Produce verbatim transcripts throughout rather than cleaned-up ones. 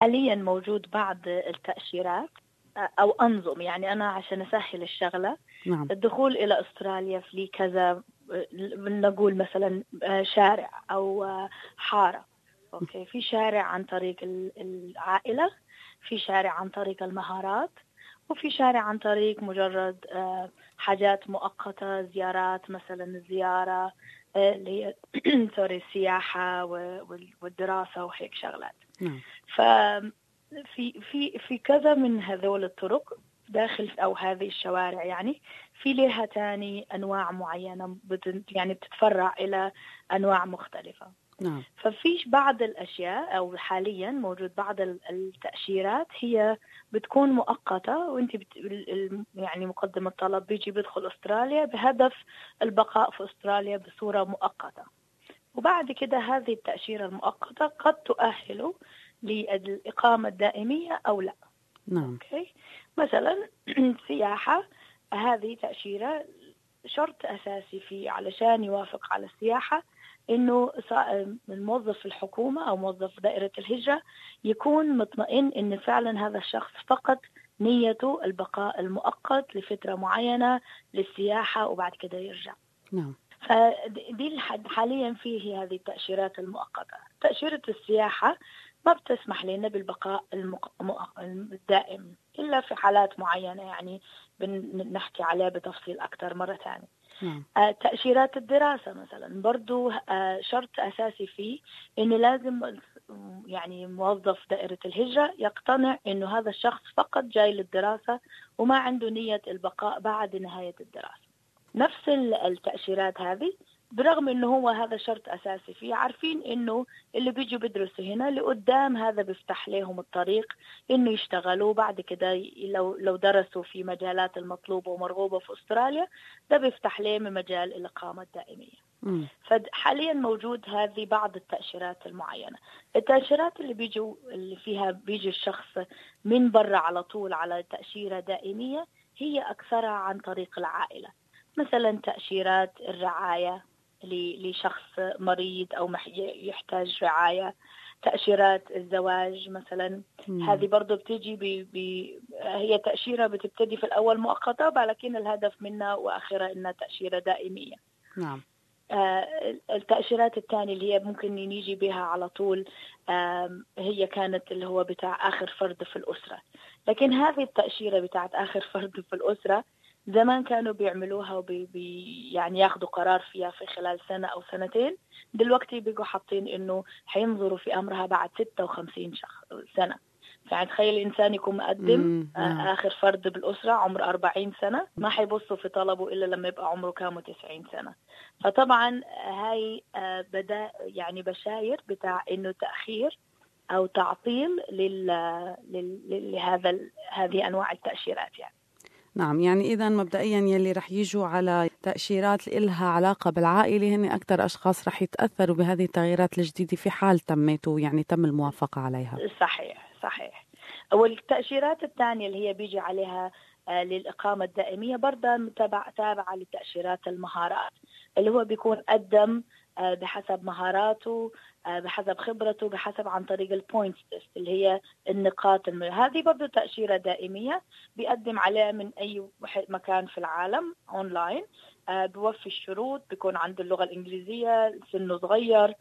حاليا موجود بعض التأشيرات أو أنظم، يعني أنا عشان أسهل الشغلة نعم. الدخول إلى أستراليا في كذا، نقول مثلا شارع أو حارة. أوكي، في شارع عن طريق العائلة، في شارع عن طريق المهارات، وفي شارع عن طريق مجرد حاجات مؤقتة، زيارات مثلا زيارة اللي هي سوري السياحة والدراسة وهيك شغلات. نعم. ففي في في كذا من هذول الطرق داخل أو هذه الشوارع، يعني في لها تاني أنواع معينة يعني بتتفرع إلى أنواع مختلفة. نعم. ففيش بعض الأشياء أو حاليا موجود بعض التأشيرات هي بتكون مؤقتة، وانت بت... يعني مقدم الطلب بيجي بيدخل أستراليا بهدف البقاء في أستراليا بصورة مؤقتة، وبعد كده هذه التأشيرة المؤقتة قد تؤهله للإقامة الدائمية أو لا. نعم. أوكي. مثلا سياحة، هذه تأشيرة شرط أساسي فيه علشان يوافق على السياحة إنه الموظف الحكومة أو موظف دائرة الهجرة يكون مطمئن إن فعلا هذا الشخص فقط نيته البقاء المؤقت لفترة معينة للسياحة وبعد كده يرجع. نعم. فدي حاليا فيه هذه التأشيرات المؤقتة. تأشيرة السياحة ما بتسمح لنا بالبقاء المق... الدائم إلا في حالات معينة، يعني بنحكي عليها بتفصيل أكثر مرة ثانية. نعم. آه تأشيرات الدراسة مثلا برضو آه شرط أساسي فيه إنه لازم يعني موظف دائرة الهجرة يقتنع إنه هذا الشخص فقط جاي للدراسة وما عنده نية البقاء بعد نهاية الدراسة. نفس التأشيرات هذه برغم إنه هو هذا شرط أساسي فيه، عارفين إنه اللي بيجوا بيدرسوا هنا لقدام هذا بيفتح لهم الطريق إنه يشتغلوا بعد كده. لو لو درسوا في مجالات المطلوبة ومرغوبة في أستراليا ده بيفتح لهم مجال الإقامة الدائمية. مم. فحاليا موجود هذه بعض التأشيرات المعينة. التأشيرات اللي بيجوا اللي فيها بيجي الشخص من برا على طول على تأشيرة دائمية هي أكثرها عن طريق العائلة. مثلا تأشيرات الرعاية لشخص مريض أو يحتاج رعاية، تأشيرات الزواج مثلا. مم. هذه برضو بتيجي ب... ب... هي تأشيرة بتبتدي في الأول مؤقتة لكن الهدف منها وآخرها إنها تأشيرة دائمية. نعم. آه التأشيرات الثانية اللي هي ممكن نيجي بها على طول آه هي كانت اللي هو بتاع آخر فرد في الأسرة. لكن هذه التأشيرة بتاعت آخر فرد في الأسرة زمان كانوا بيعملوها وبي بي يعني ياخدوا قرار فيها في خلال سنة أو سنتين، دلوقتي بيجوا حاطين إنه حينظروا في أمرها بعد ستة وخمسين سنة. يعني تخيل الإنسان يكون مقدم نعم. آخر فرد بالأسرة عمر أربعين سنة، ما حيبصوا في طلبه إلا لما يبقى عمره كامل تسعين سنة. فطبعا هاي بدأ يعني بشاير بتاع إنه تأخير أو تعطيل لل... لل... لهذا هذه أنواع التأشيرات يعني. نعم، يعني إذا مبدئيا يلي رح يجوا على تأشيرات إلها علاقة بالعائلة هن أكثر أشخاص رح يتأثروا بهذه التغييرات الجديدة في حال تمت يعني تم الموافقة عليها. صحيح صحيح. والتأشيرات الثانية اللي هي بيجي عليها آه للإقامة الدائمية برضه تابع تابعة لتأشيرات المهارات، اللي هو بيكون قدم آه بحسب مهاراته آه بحسب خبرته بحسب عن طريق البوينتس تيست اللي هي النقاط الم... هذه برضه تأشيرة دائمية بيقدم عليها من أي مكان في العالم أونلاين. آه بيوفي الشروط، بيكون عنده اللغة الإنجليزية، سنه صغير،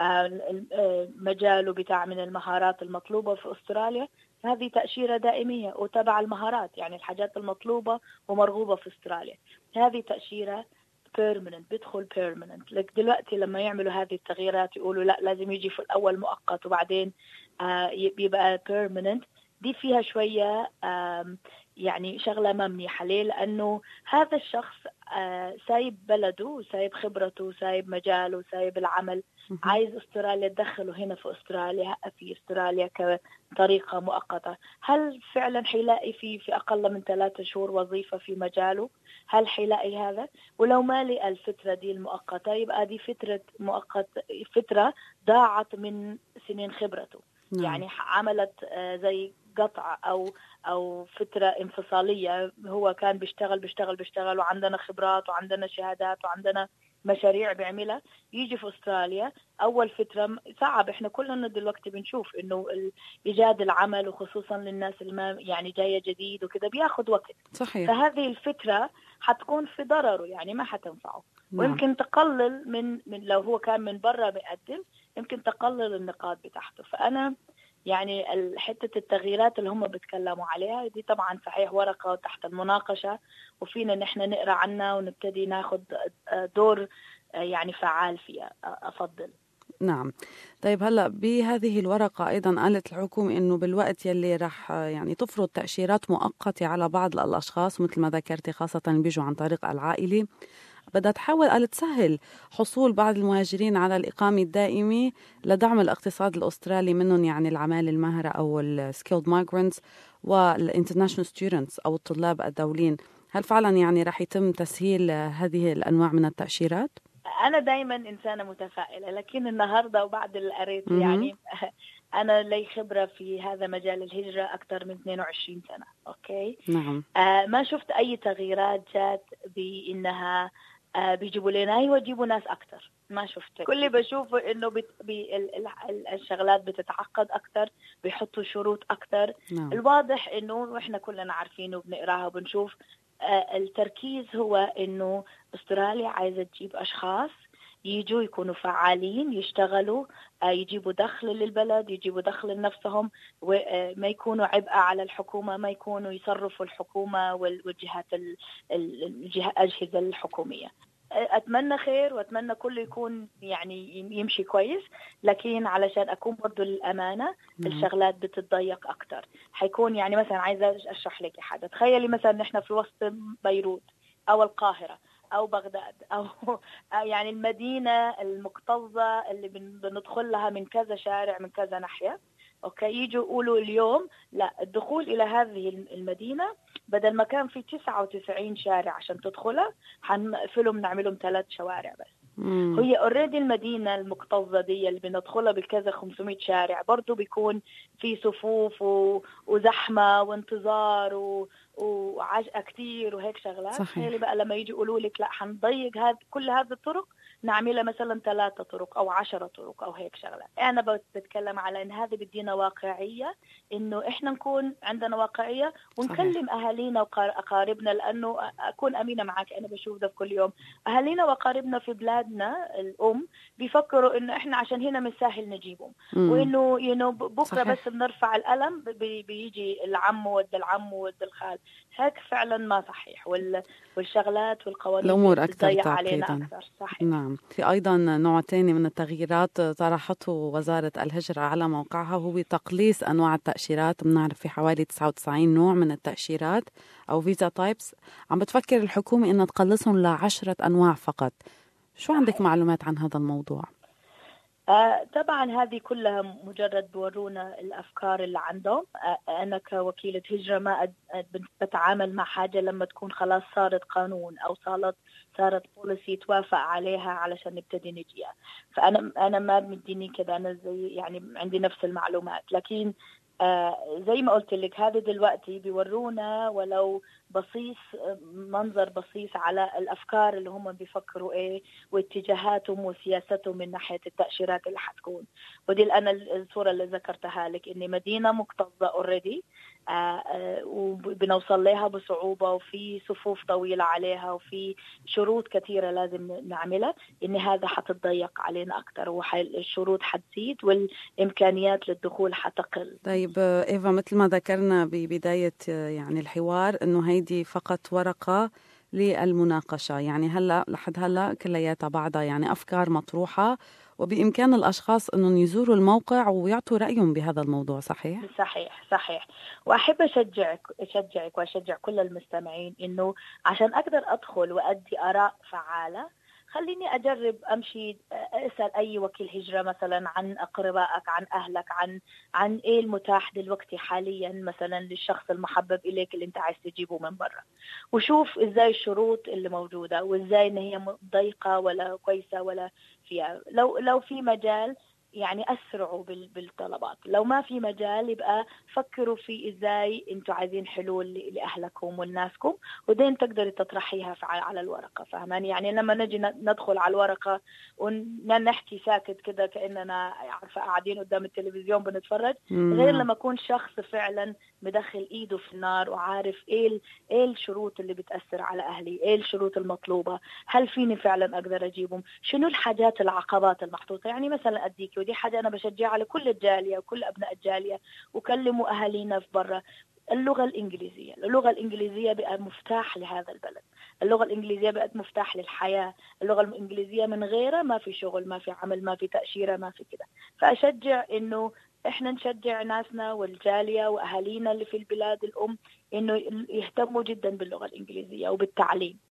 آه مجاله بتاع من المهارات المطلوبة في أستراليا. هذه تأشيرة دائمية وتبع المهارات، يعني الحاجات المطلوبة ومرغوبة في أستراليا. هذه تأشيرة permanent، بيدخل permanent. لك دلوقتي لما يعملوا هذه التغييرات يقولوا لا لازم يجي في الأول مؤقت وبعدين آه يبقى permanent. دي فيها شوية يعني شغلة ما منيحة ليه، لأنه هذا الشخص آه سايب بلده وسايب خبرته وسايب مجاله وسايب العمل، عايز أستراليا تدخله هنا في أستراليا في أستراليا كطريقة مؤقتة. هل فعلا حيلاقي في في أقل من ثلاثة شهور وظيفة في مجاله؟ هل حيلاقي هذا؟ ولو ما لقى الفترة دي المؤقتة يبقى دي فترة مؤقت فترة ضاعت من سنين خبرته. نعم. يعني عملت آه زي قطع أو أو فترة انفصالية. هو كان بيشتغل بيشتغل بيشتغل وعندنا خبرات وعندنا شهادات وعندنا مشاريع بيعملها، يجي في أستراليا أول فترة صعب. إحنا كلنا دلوقتي بنشوف إنه إيجاد العمل وخصوصا للناس اللي ما يعني جاية جديد وكده بياخد وقت. صحيح. فهذه الفترة حتكون في ضرره، يعني ما حتنفعه. نعم. ويمكن تقلل من من لو هو كان من برا بيقدم، يمكن تقلل النقاط بتاعته. فأنا يعني حتة التغييرات اللي هم بيتكلموا عليها دي طبعا صحيح ورقة تحت المناقشة، وفينا نحن نقرأ عنها ونبتدي ناخد دور يعني فعال فيها أفضل. نعم. طيب هلأ بهذه الورقة أيضا قالت الحكومة إنه بالوقت يلي رح يعني تفرض تأشيرات مؤقتة على بعض الأشخاص مثل ما ذكرتي خاصة بيجوا عن طريق العائلة، بدها تحاول قالت تسهل حصول بعض المهاجرين على الإقامة الدائمة لدعم الاقتصاد الأسترالي، منهم يعني العمالة الماهرة أو السكيلد مايجرنتس والانترناشونال ستودنتس أو الطلاب الدوليين. هل فعلا يعني رح يتم تسهيل هذه الأنواع من التأشيرات؟ أنا دايما إنسانة متفائلة، لكن النهاردة وبعد اللي قريت يعني أنا لي خبرة في هذا مجال الهجرة أكثر من اثنين وعشرين سنة. أوكي. نعم. آه ما شفت أي تغييرات جات بإنها آه بيجيبوا لنا أيوة يجيبوا ناس أكثر. ما شفت. كل اللي بشوفه إنه بت... بي... ال... ال... الشغلات بتتعقد أكثر، بيحطوا شروط أكثر. نعم. الواضح إنه وإحنا كلنا عارفينه وبنقراها وبنشوف آه التركيز هو إنه أستراليا عايزة تجيب أشخاص يجوا يكونوا فعالين، يشتغلوا، يجيبوا دخل للبلد، يجيبوا دخل لنفسهم، وما يكونوا عبء على الحكومة، ما يكونوا يصرفوا الحكومة والجهات الأجهزة الحكومية. أتمنى خير وأتمنى كله يكون يعني يمشي كويس، لكن علشان أكون برضو للأمانة الشغلات بتتضيق أكتر. حيكون يعني مثلا عايزة أشرح لك حاجة. تخيلي مثلا نحن في وسط بيروت أو القاهرة أو بغداد أو يعني المدينة المكتظة اللي بندخل لها من كذا شارع من كذا ناحية. أوكي. يجوا يقولوا اليوم لا، الدخول إلى هذه المدينة بدل ما كان في تسعة وتسعين شارع عشان تدخلها حنقفلهم نعملهم ثلاث شوارع بس. مم. هي اوريدي المدينة المكتظة دي اللي بندخلها بالكذا خمسمائة شارع برضو بيكون في صفوف و... وزحمة وانتظار و... وعجقة كتير وهيك شغلات. تخيلي بقى لما يجي يقولوا لك لا حنضيق هذا كل هذه الطرق نعملها مثلا ثلاثة طرق أو عشرة طرق أو هيك شغلات. أنا بتكلم على إن هذه بدينا واقعية، إنه إحنا نكون عندنا واقعية ونكلم صحيح. أهالينا وأقاربنا، لأنه أكون أمينة معك أنا بشوف ده كل يوم. أهالينا وأقاربنا في بلادنا الأم بيفكروا إنه إحنا عشان هنا مش سهل نجيبهم، وإنه ينو بكرة صحيح. بس بنرفع القلم بي بيجي العم ود العم ود الخال. هيك فعلا ما صحيح. وال والشغلات والقوانين الأمور أكثر تضيع علينا أكثر. صحيح. نعم. في أيضا نوع تاني من التغييرات طرحته وزارة الهجرة على موقعها هو تقليص أنواع التأشيرات. بنعرف في حوالي تسعة وتسعين نوع من التأشيرات أو فيزا تايبس، عم بتفكر الحكومة إنها تقلصهم لعشرة أنواع فقط. شو صحيح. عندك معلومات عن هذا الموضوع؟ آه طبعا هذه كلها مجرد بورونا الأفكار اللي عندهم. آه أنا كوكيلة هجرة ما بتعامل مع حاجة لما تكون خلاص صارت قانون أو صارت صارت بوليسي توافق عليها علشان نبتدي نجيها. فأنا أنا ما مديني كده، أنا زي يعني عندي نفس المعلومات. لكن آه زي ما قلت لك هذا دلوقتي بيورونا ولو بصيص منظر بصيص على الأفكار اللي هم بيفكروا إيه واتجاهاتهم وسياستهم من ناحية التأشيرات اللي حتكون. ودي أنا الصورة اللي ذكرتها لك إن مدينة مكتظة أوريدي آه آه وبنوصل لها بصعوبة وفي صفوف طويلة عليها وفي شروط كثيرة لازم نعملها، إن هذا حتضيق علينا أكتر والشروط حتزيد والإمكانيات للدخول حتقل. طيب إيفا، مثل ما ذكرنا ببداية يعني الحوار إنه هيدي فقط ورقة للمناقشة، يعني هلأ لحد هلأ كلياتها بعضها يعني أفكار مطروحة، وبإمكان الأشخاص أنهم يزوروا الموقع ويعطوا رأيهم بهذا الموضوع. صحيح؟ صحيح صحيح. وأحب أشجعك أشجعك وأشجع كل المستمعين إنه عشان أقدر أدخل وأدي آراء فعالة خليني أجرب أمشي أسأل أي وكيل هجرة مثلا عن أقربائك، عن أهلك، عن عن إيه المتاح دلوقتي حاليا مثلا للشخص المحبب إليك اللي أنت عايز تجيبه من برا، وشوف إزاي الشروط اللي موجودة وإزاي إن هي ضيقة ولا كويسة ولا فيها. لو لو في مجال يعني أسرعوا بالطلبات. لو ما في مجال يبقى فكروا في إزاي أنتوا عايزين حلول لأهلكم وناسكم، ودين تقدري تطرحيها على الورقة. فهماني؟ يعني لما نجي ندخل على الورقة ونحكي ساكت كده كأننا عارفة قاعدين قدام التلفزيون بنتفرج، غير لما يكون شخص فعلا مدخل إيده في النار وعارف إيه إيه الشروط اللي بتأثر على أهلي، إيه الشروط المطلوبة، هل فيني فعلا أقدر أجيبهم، شنو الحاجات العقبات المحطوطة. يعني مثلا أديك، ودي حاجة أنا بشجع على كل الجالية وكل أبناء الجالية، وكلموا أهالينا في برا. اللغة الإنجليزية، اللغة الإنجليزية بقت مفتاح لهذا البلد، اللغة الإنجليزية بقت مفتاح للحياة، اللغة الإنجليزية من غيرها ما في شغل، ما في عمل، ما في تأشيرة، ما في كده. فأشجع إنه إحنا نشجع ناسنا والجالية وأهالينا اللي في البلاد الأم إنه يهتموا جدا باللغة الإنجليزية وبالتعليم.